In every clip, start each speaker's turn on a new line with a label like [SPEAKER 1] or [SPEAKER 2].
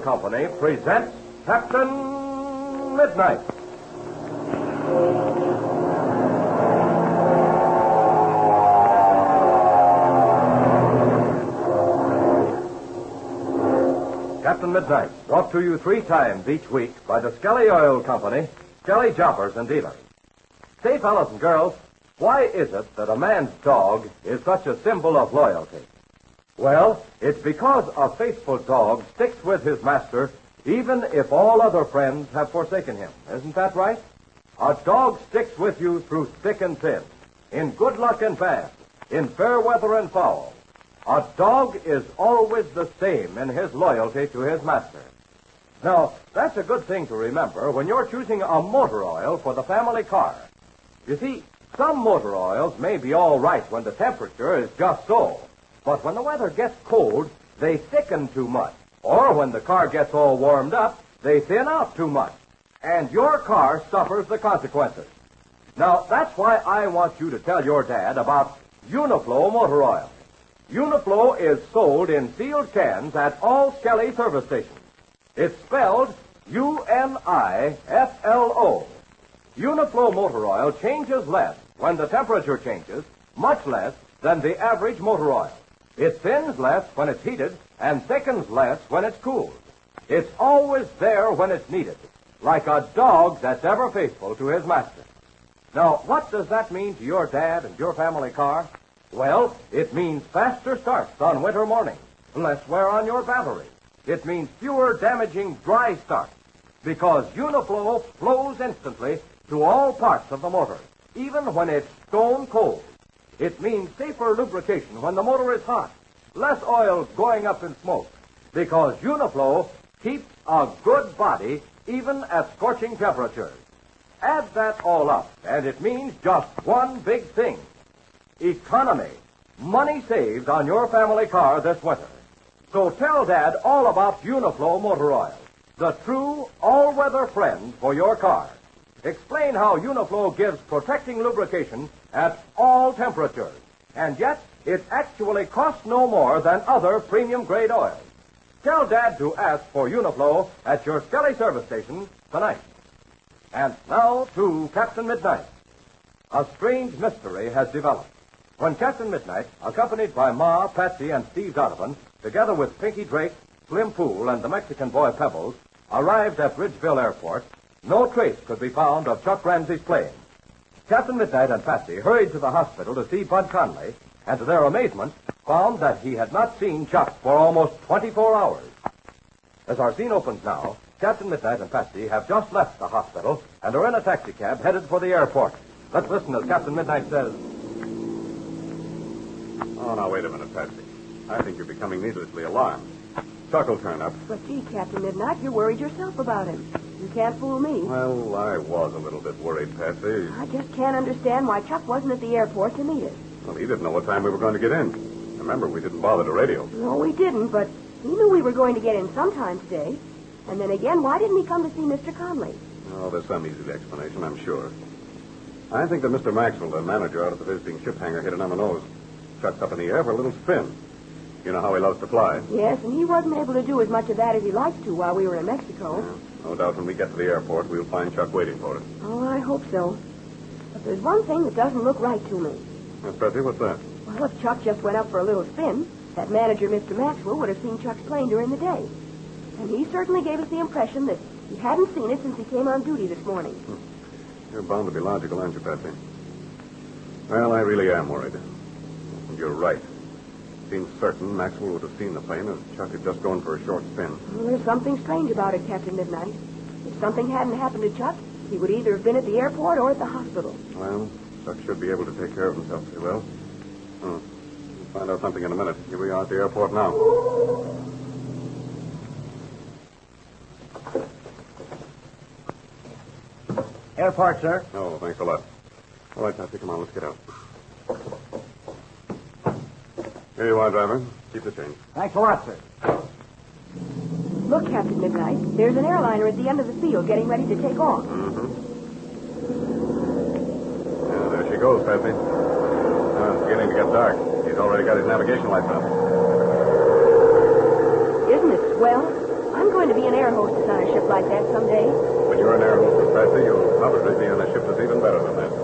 [SPEAKER 1] Company presents Captain Midnight. Captain Midnight, brought to you 3 times each week by the Skelly Oil Company, Skelly Jobbers and Dealers. Say, fellas and girls, why is it that a man's dog is such a symbol of loyalty? Well, it's because a faithful dog sticks with his master even if all other friends have forsaken him. Isn't that right? A dog sticks with you through thick and thin, in good luck and bad, in fair weather and foul. A dog is always the same in his loyalty to his master. Now, that's a good thing to remember when you're choosing a motor oil for the family car. You see, some motor oils may be all right when the temperature is just so, but when the weather gets cold, they thicken too much. Or when the car gets all warmed up, they thin out too much. And your car suffers the consequences. Now, that's why I want you to tell your dad about Uniflow motor oil. Uniflow is sold in sealed cans at all Skelly service stations. It's spelled UNIFLO. Uniflow motor oil changes less when the temperature changes, much less than the average motor oil. It thins less when it's heated and thickens less when it's cooled. It's always there when it's needed, like a dog that's ever faithful to his master. Now, what does that mean to your dad and your family car? Well, it means faster starts on winter mornings, less wear on your battery. It means fewer damaging dry starts, because Uniflow flows instantly to all parts of the motor, even when it's stone cold. It means safer lubrication when the motor is hot, less oil going up in smoke, because Uniflow keeps a good body even at scorching temperatures. Add that all up, and it means just one big thing: economy. Money saved on your family car this winter. So tell Dad all about Uniflow motor oil, the true all-weather friend for your car. Explain how Uniflow gives protecting lubrication at all temperatures, and yet it actually costs no more than other premium-grade oils. Tell Dad to ask for Uniflow at your Skelly service station tonight. And now to Captain Midnight. A strange mystery has developed. When Captain Midnight, accompanied by Ma, Patsy, and Steve Donovan, together with Pinky Drake, Slim Poole, and the Mexican boy Pebbles, arrived at Ridgeville Airport, no trace could be found of Chuck Ramsey's plane. Captain Midnight and Patsy hurried to the hospital to see Bud Conley, and to their amazement, found that he had not seen Chuck for almost 24 hours. As our scene opens now, Captain Midnight and Patsy have just left the hospital and are in a taxicab headed for the airport. Let's listen as Captain Midnight says...
[SPEAKER 2] Oh, now, wait a minute, Patsy. I think you're becoming needlessly alarmed. Chuck will turn up.
[SPEAKER 3] But, gee, Captain Midnight, you're worried yourself about him. You can't fool me.
[SPEAKER 2] Well, I was a little bit worried, Patsy.
[SPEAKER 3] I just can't understand why Chuck wasn't at the airport to meet us.
[SPEAKER 2] Well, he didn't know what time we were going to get in. Remember, we didn't bother to radio.
[SPEAKER 3] No, we didn't, but he knew we were going to get in sometime today. And then again, why didn't he come to see Mr. Conley?
[SPEAKER 2] Oh, there's some easy explanation, I'm sure. I think that Mr. Maxwell, the manager out at the visiting ship hangar, hit it on the nose. Chuck's up in the air for a little spin. You know how he loves to fly.
[SPEAKER 3] Yes, and he wasn't able to do as much of that as he liked to while we were in Mexico.
[SPEAKER 2] Yeah, no doubt when we get to the airport, we'll find Chuck waiting for us.
[SPEAKER 3] Oh, I hope so. But there's one thing that doesn't look right to me.
[SPEAKER 2] Yes, Patsy, what's that?
[SPEAKER 3] Well, if Chuck just went up for a little spin, that manager, Mr. Maxwell, would have seen Chuck's plane during the day. And he certainly gave us the impression that he hadn't seen it since he came on duty this morning.
[SPEAKER 2] You're bound to be logical, aren't you, Patsy? Well, I really am worried. And you're right. Seems certain Maxwell would have seen the plane if Chuck had just gone for a short spin.
[SPEAKER 3] Well, there's something strange about it, Captain Midnight. If something hadn't happened to Chuck, he would either have been at the airport or at the hospital.
[SPEAKER 2] Well, Chuck should be able to take care of himself, he will. We'll find out something in a minute. Here we are at the airport now.
[SPEAKER 1] Airport, sir.
[SPEAKER 2] Oh, thanks a lot. All right, Patsy, come on, let's get out. Here you are, driver. Keep the change.
[SPEAKER 1] Thanks a lot, sir.
[SPEAKER 3] Look, Captain Midnight, there's an airliner at the end of the field getting ready to take off.
[SPEAKER 2] Mm-hmm. Yeah, there she goes, Patsy. It's beginning to get dark. He's already got his navigation lights on.
[SPEAKER 3] Isn't it swell? I'm going to be an air hostess on a ship like that someday.
[SPEAKER 2] When you're an air hostess, Patsy, you'll probably be on a ship that's even better than that.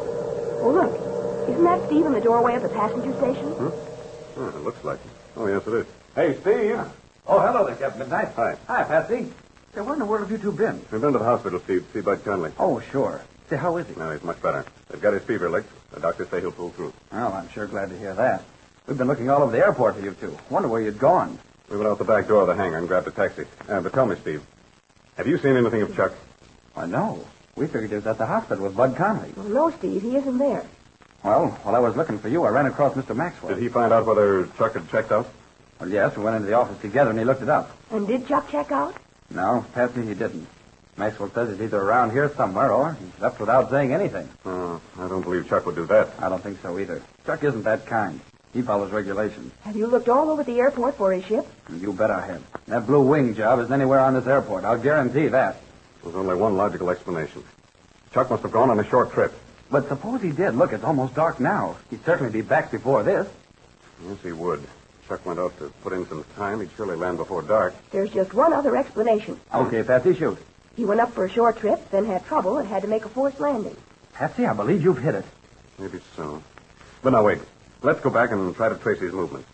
[SPEAKER 3] Oh, look. Isn't that Steve in the doorway of the passenger station?
[SPEAKER 2] Oh, it looks like it. Oh, yes, it is.
[SPEAKER 1] Hey, Steve. Oh, hello there, Captain Midnight.
[SPEAKER 2] Hi.
[SPEAKER 1] Hi, Patsy. Say, where in the world have you two been?
[SPEAKER 2] We've been to the hospital, Steve. See Bud Conley.
[SPEAKER 1] Oh, sure. Say, how is he?
[SPEAKER 2] No, he's much better. They've got his fever licked. The doctors say he'll pull through.
[SPEAKER 1] Well, I'm sure glad to hear that. We've been looking all over the airport for you two. Wonder where you'd gone.
[SPEAKER 2] We went out the back door of the hangar and grabbed a taxi. But tell me, Steve, have you seen anything of Chuck?
[SPEAKER 1] Why, no. We figured he was at the hospital with Bud Conley.
[SPEAKER 3] Well, no, Steve. He isn't there.
[SPEAKER 1] Well, while I was looking for you, I ran across Mr. Maxwell.
[SPEAKER 2] Did he find out whether Chuck had checked out?
[SPEAKER 1] Well, yes, we went into the office together and he looked it up.
[SPEAKER 3] And did Chuck check out?
[SPEAKER 1] No, Patsy, he didn't. Maxwell says he's either around here somewhere or he's left without saying anything.
[SPEAKER 2] Oh, I don't believe Chuck would do that.
[SPEAKER 1] I don't think so either. Chuck isn't that kind. He follows regulations.
[SPEAKER 3] Have you looked all over the airport for his ship?
[SPEAKER 1] You bet I have. That Blue Wing job isn't anywhere on this airport. I'll guarantee that.
[SPEAKER 2] There's only one logical explanation. Chuck must have gone on a short trip.
[SPEAKER 1] But suppose he did. Look, it's almost dark now. He'd certainly be back before this.
[SPEAKER 2] Yes, he would. Chuck went out to put in some time. He'd surely land before dark.
[SPEAKER 3] There's just one other explanation.
[SPEAKER 1] Okay, Patsy, shoot.
[SPEAKER 3] He went up for a short trip, then had trouble and had to make a forced landing.
[SPEAKER 1] Patsy, I believe you've hit it.
[SPEAKER 2] Maybe so. But now, wait. Let's go back and try to trace his movements.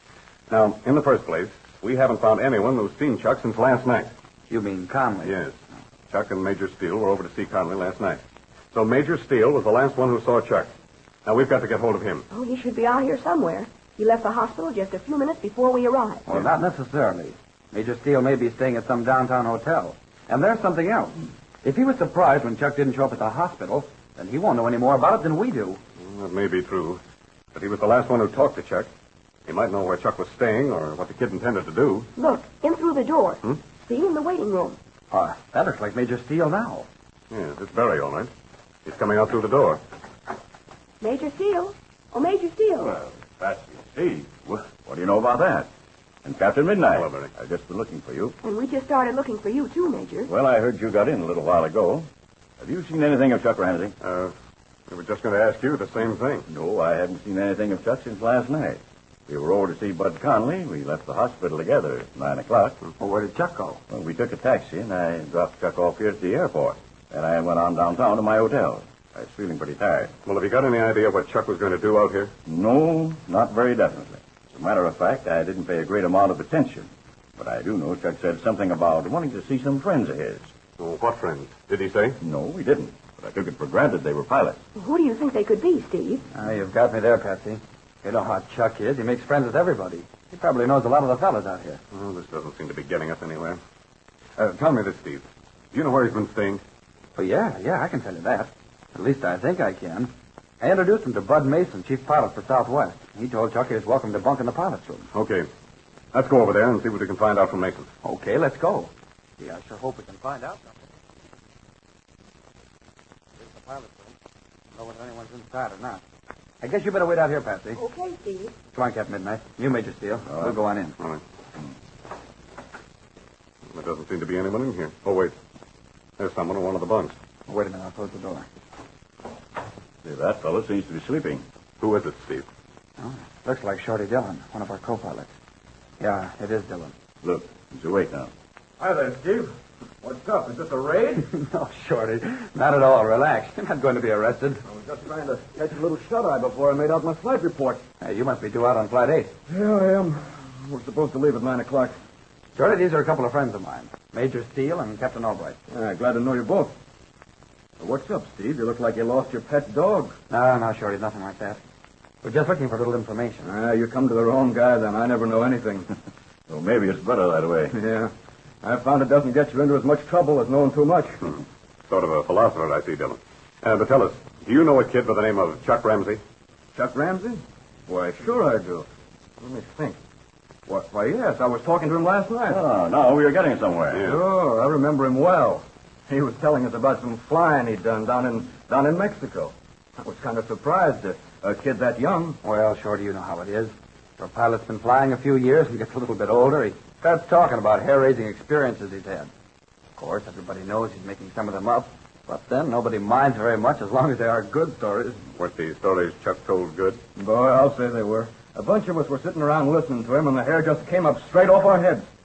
[SPEAKER 2] Now, in the first place, we haven't found anyone who's seen Chuck since last night.
[SPEAKER 1] You mean Conley?
[SPEAKER 2] Yes. Chuck and Major Steele were over to see Conley last night. So Major Steele was the last one who saw Chuck. Now, we've got to get hold of him.
[SPEAKER 3] Oh, he should be out here somewhere. He left the hospital just a few minutes before we arrived.
[SPEAKER 1] Well, not necessarily. Major Steele may be staying at some downtown hotel. And there's something else. If he was surprised when Chuck didn't show up at the hospital, then he won't know any more about it than we do.
[SPEAKER 2] Well, that may be true. But he was the last one who talked to Chuck. He might know where Chuck was staying or what the kid intended to do.
[SPEAKER 3] Look, in through the door. See, in the waiting room.
[SPEAKER 1] That looks like Major Steele now.
[SPEAKER 2] Yes, it's Barry, all right. He's coming out through the door.
[SPEAKER 3] Major Steele? Oh, Major Steele.
[SPEAKER 4] Well, Patsy, Steve. What do you know about that? And Captain Midnight.
[SPEAKER 2] Hello, Barry.
[SPEAKER 4] I've just been looking for you.
[SPEAKER 3] And we just started looking for you, too, Major.
[SPEAKER 4] Well, I heard you got in a little while ago. Have you seen anything of Chuck Ramsey?
[SPEAKER 2] We were just going to ask you the same thing.
[SPEAKER 4] No, I haven't seen anything of Chuck since last night. We were over to see Bud Conley. We left the hospital together at 9 o'clock.
[SPEAKER 1] Well, where did Chuck go?
[SPEAKER 4] Well, we took a taxi, and I dropped Chuck off here at the airport. Then I went on downtown to my hotel. I was feeling pretty tired.
[SPEAKER 2] Well, have you got any idea what Chuck was going to do out here?
[SPEAKER 4] No, not very definitely. As a matter of fact, I didn't pay a great amount of attention. But I do know Chuck said something about wanting to see some friends of his.
[SPEAKER 2] Oh, what friends? Did he say?
[SPEAKER 4] No, he didn't. But I took it for granted they were pilots.
[SPEAKER 3] Who do you think they could be, Steve?
[SPEAKER 1] You've got me there, Patsy. You know how Chuck is. He makes friends with everybody. He probably knows a lot of the fellas out here.
[SPEAKER 2] Oh, this doesn't seem to be getting us anywhere. Tell me this, Steve. Do you know where he's been staying?
[SPEAKER 1] Well, yeah, I can tell you that. At least I think I can. I introduced him to Bud Mason, chief pilot for Southwest. He told Chuck he was welcome to bunk in the pilot's room.
[SPEAKER 2] Okay. Let's go over there and see what we can find out from Mason.
[SPEAKER 1] Okay, let's go. Yeah, I sure hope we can find out something. Here's the pilot's room. I don't know whether anyone's inside or not. I guess you better wait out here, Patsy.
[SPEAKER 3] Okay, Steve.
[SPEAKER 1] Come on, Captain Midnight. You, Major Steele. We'll go on in.
[SPEAKER 2] All right. There doesn't seem to be anyone in here. Oh, wait. There's someone in one of the bunks.
[SPEAKER 1] Wait a minute, I'll close the door.
[SPEAKER 4] See, that fellow seems to be sleeping.
[SPEAKER 2] Who is it, Steve?
[SPEAKER 1] Oh, looks like Shorty Dillon, one of our co-pilots. Yeah, it is Dillon.
[SPEAKER 4] Look, he's awake now.
[SPEAKER 5] Hi there, Steve. What's up? Is this a raid?
[SPEAKER 1] No, Shorty. Not at all. Relax. You're not going to be arrested.
[SPEAKER 5] I was just trying to catch a little shut-eye before I made out my flight report.
[SPEAKER 1] Hey, you must be due out on Flight 8.
[SPEAKER 5] Yeah, I am. We're supposed to leave at 9 o'clock.
[SPEAKER 1] Shorty, these are a couple of friends of mine. Major Steele and Captain Albright.
[SPEAKER 5] Glad to know you both. What's up, Steve? You look like you lost your pet dog.
[SPEAKER 1] No, Shorty, nothing like that. We're just looking for a little information.
[SPEAKER 5] You come to the wrong guy, then. I never know anything.
[SPEAKER 4] Well, maybe it's better that way.
[SPEAKER 5] Yeah. I found it doesn't get you into as much trouble as knowing too much.
[SPEAKER 2] Sort of a philosopher, I see, Dillon. But tell us, do you know a kid by the name of Chuck Ramsey?
[SPEAKER 5] Chuck Ramsey? Why, sure I do. Let me think. Why, yes, I was talking to him last night.
[SPEAKER 4] Oh, no, we were getting somewhere.
[SPEAKER 2] Yeah.
[SPEAKER 5] Sure, I remember him well. He was telling us about some flying he'd done down in Mexico. I was kind of surprised at a kid that young.
[SPEAKER 1] Well, Shorty, you know how it is. Our pilot's been flying a few years and gets a little bit older. He starts talking about hair-raising experiences he's had. Of course, everybody knows he's making some of them up. But then nobody minds very much as long as they are good stories.
[SPEAKER 2] Weren't the stories Chuck told good?
[SPEAKER 5] Boy, I'll say they were. A bunch of us were sitting around listening to him, and the hair just came up straight off our heads.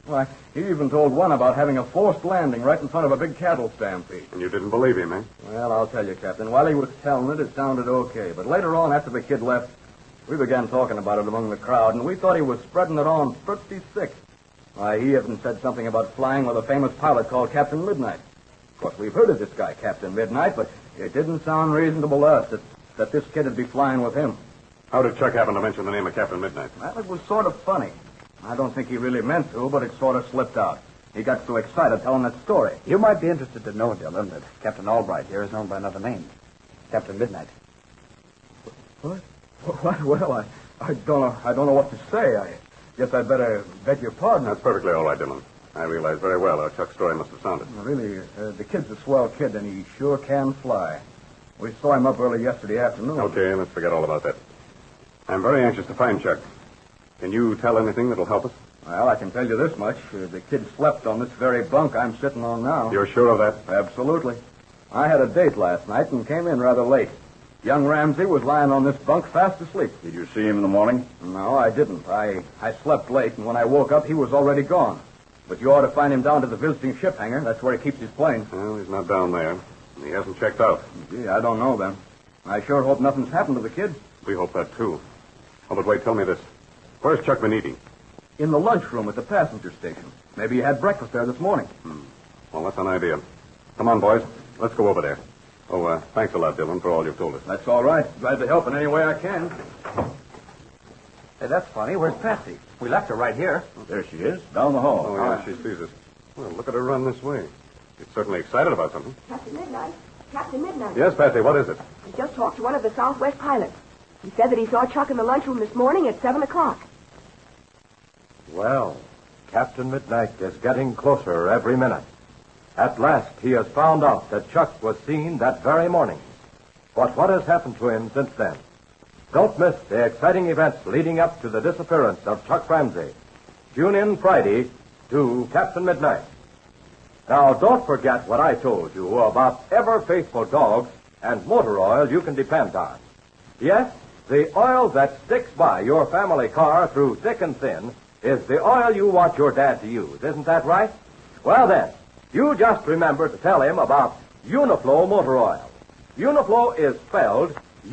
[SPEAKER 5] Why, he even told one about having a forced landing right in front of a big cattle stampede.
[SPEAKER 2] And you didn't believe him, eh?
[SPEAKER 5] Well, I'll tell you, Captain. While he was telling it sounded okay. But later on, after the kid left, we began talking about it among the crowd, and we thought he was spreading it on pretty thick. Why, he even said something about flying with a famous pilot called Captain Midnight. Of course, we've heard of this guy, Captain Midnight, but it didn't sound reasonable to us that this kid would be flying with him.
[SPEAKER 2] How did Chuck happen to mention the name of Captain Midnight?
[SPEAKER 5] Well, it was sort of funny. I don't think he really meant to, but it sort of slipped out. He got so excited telling that story.
[SPEAKER 6] You might be interested to know, Dillon, that Captain Albright here is known by another name. Captain Midnight.
[SPEAKER 5] What? Well, I don't know what to say. I guess I'd better beg your pardon.
[SPEAKER 2] That's perfectly all right, Dillon. I realize very well how Chuck's story must have sounded.
[SPEAKER 5] Really, the kid's a swell kid, and he sure can fly. We saw him up early yesterday afternoon.
[SPEAKER 2] Okay, let's forget all about that. I'm very anxious to find Chuck. Can you tell anything that'll help us?
[SPEAKER 5] Well, I can tell you this much. The kid slept on this very bunk I'm sitting on now.
[SPEAKER 2] You're sure of that?
[SPEAKER 5] Absolutely. I had a date last night and came in rather late. Young Ramsey was lying on this bunk fast asleep.
[SPEAKER 4] Did you see him in the morning?
[SPEAKER 5] No, I didn't. I slept late, and when I woke up, he was already gone. But you ought to find him down to the visiting ship hangar. That's where he keeps his plane.
[SPEAKER 2] Well, he's not down there. He hasn't checked out.
[SPEAKER 5] Gee, I don't know, then. I sure hope nothing's happened to the kid.
[SPEAKER 2] We hope that, too. Oh, but wait, tell me this. Where's Chuck been eating?
[SPEAKER 5] In the lunchroom at the passenger station. Maybe he had breakfast there this morning.
[SPEAKER 2] Well, that's an idea. Come on, boys. Let's go over there. Oh, thanks a lot, Dillon, for all you've told us.
[SPEAKER 5] That's all right. Glad to help in any way I can.
[SPEAKER 6] Hey, that's funny. Where's Patsy? We left her right here.
[SPEAKER 4] There she is, down the hall.
[SPEAKER 2] Oh, yeah, she sees us. Well, look at her run this way. She's certainly excited about something.
[SPEAKER 3] Captain Midnight. Captain Midnight.
[SPEAKER 2] Yes, Patsy, what is it?
[SPEAKER 3] I just talked to one of the Southwest pilots. He said that he saw Chuck in the lunchroom this morning at 7 o'clock.
[SPEAKER 1] Well, Captain Midnight is getting closer every minute. At last, he has found out that Chuck was seen that very morning. But what has happened to him since then? Don't miss the exciting events leading up to the disappearance of Chuck Ramsey. Tune in Friday to Captain Midnight. Now, don't forget what I told you about ever-faithful dogs and motor oil you can depend on. Yes, the oil that sticks by your family car through thick and thin is the oil you want your dad to use. Isn't that right? Well, then, you just remember to tell him about Uniflow motor oil. Uniflow is spelled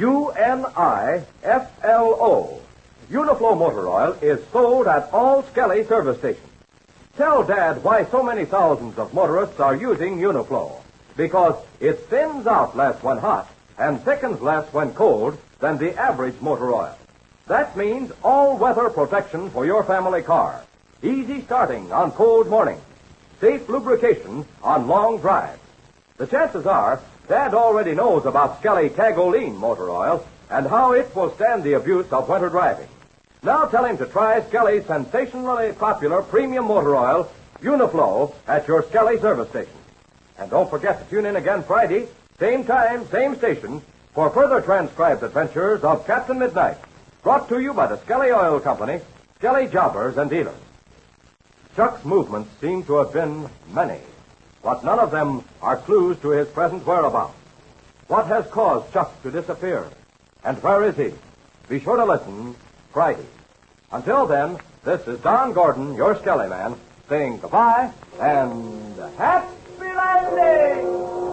[SPEAKER 1] U-N-I-F-L-O. Uniflow motor oil is sold at all Skelly service stations. Tell Dad why so many thousands of motorists are using Uniflow. Because it thins out less when hot and thickens less when cold than the average motor oil. That means all-weather protection for your family car. Easy starting on cold mornings. Safe lubrication on long drives. The chances are Dad already knows about Skelly Tagoline motor oil and how it will stand the abuse of winter driving. Now tell him to try Skelly's sensationally popular premium motor oil, Uniflow, at your Skelly service station. And don't forget to tune in again Friday, same time, same station, for further transcribed adventures of Captain Midnight, brought to you by the Skelly Oil Company, Skelly Jobbers and Dealers. Chuck's movements seem to have been many, but none of them are clues to his present whereabouts. What has caused Chuck to disappear? And where is he? Be sure to listen Friday. Until then, this is Don Gordon, your Skelly man, saying goodbye and happy landing!